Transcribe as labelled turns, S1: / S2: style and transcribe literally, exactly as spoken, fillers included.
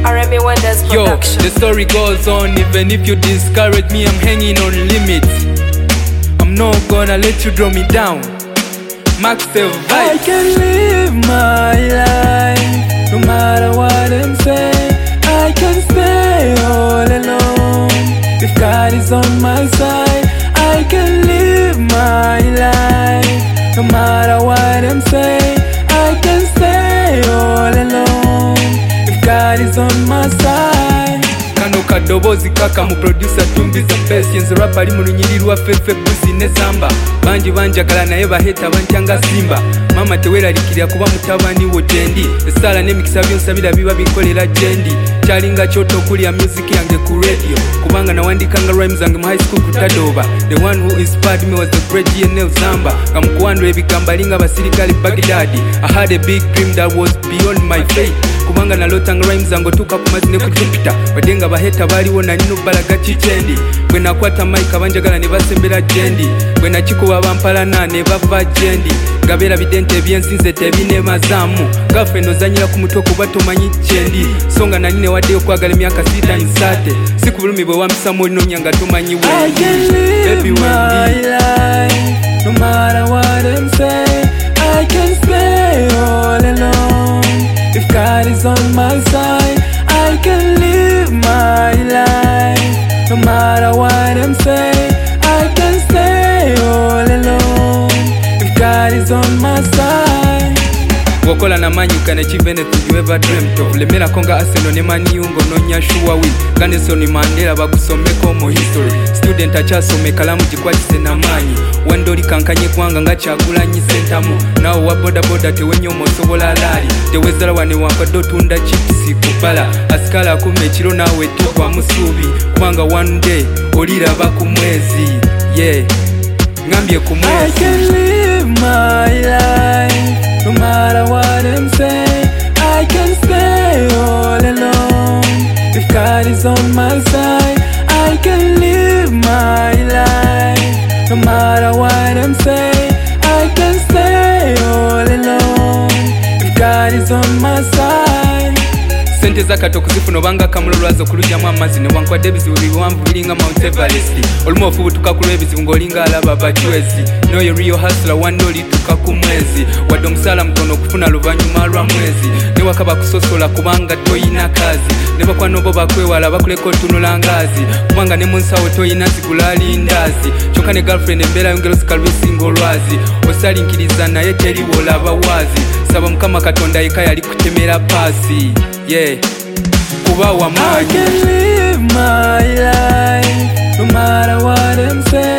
S1: R M A Wonders Production.
S2: Yo, the story goes on. Even if you discourage me, I'm hanging on limits. I'm not gonna let you draw me down. Max the vibe.
S3: I can live my life no matter what them say. I can stay all alone if God is on my side. I can live my life no matter what them say. I can stay all alone if God is on my side.
S2: Kano kadobozi kaka mu producer tumbiza best yenze rap ali mu lunyirira fefe pussy ne samba banji banjagala naye baheta bantyanga simba mama teweraliikirira kuba mutabani wo tendi esala n'emikisa byonsabira biba binkolera jendi kyalinga kyoto okulya music yange ku radio kubanga nawandikanga rhymes zange mu high school ku Tadoba. The one who inspired me was the great G N L Zamba nga mukuwandula ebigambo alinga abasirikale Baghdad. I had a big dream that was beyond my fate kubanga nalotanga rhymes zange otuuka ku mazzi ne ku Jupiter wadde nga baheta baliwo nalina obbalaga kikendi bwe nakwata mike abanjagala ne basembera jendi bwe nakikuba bampalana ne bava jendi nga beerabidde nti ebyensinze tebineemazaamu gaffe nozanyira ku mutwe kuba tomanyi kyendi so nga nali newaddeyo okwagala emyaka sita nsaate si ku bulumi bwe wampisamu olinonya nga tomanyi wendi
S3: no matter what them say. I can stay all alone if God is on my side. I can live my life no matter what them say. I can stay all alone if God is on my side.
S2: Wakola na manyu can achieve anything you ever dreamt of. Lemera konga Arsenal ne Man U ngononya sure win. Nelson Mandela bagusomeko mu history. Student achasome kalamu jikwatise na manyi. Wandoli kankanye kwanga nga kyagulanyi sentamu. Nawo wa boda boda tewenye omosobola lali. Tewezala wane wankado tunda chipsi kubala. Askala kume chiro nawe tukwa musubi. Kwanga one day oliraba ku mwezi. Yeah. Ngambye ku mwezi.
S3: I can live my life no matter what them say. I can stay all alone if God is on my side. I can live my life no matter what them say. I can stay all alone if God is on my side.
S2: Sente zakato kuzifuna obanga kamulolwazo kulujjamu amazzi ne wankwadde ebizibu biwanvu biringa Mount Everest olumu ofubutuka ku lw'ebizibu ng'olinga alaba bachwezi know your real hustler wande olituuka ku mwezi wadde omusaala mutono okufuna luvannyuma lwa mwezi ne wakaba kusosola kubanga toyina kazi ne bakwano bo bakwewala bakuleka otunula ngaazi kubanga ne mu nsawo toyina zigula lindaazi kyokka ne girlfriend embeera yongero sikalwisinga olwazi osalinkiriza naye teriwo olaba waazi saba mukama katonda yeka yali kutemera paasi. Yeah, Kuba wa
S3: I can live my life no matter what them say.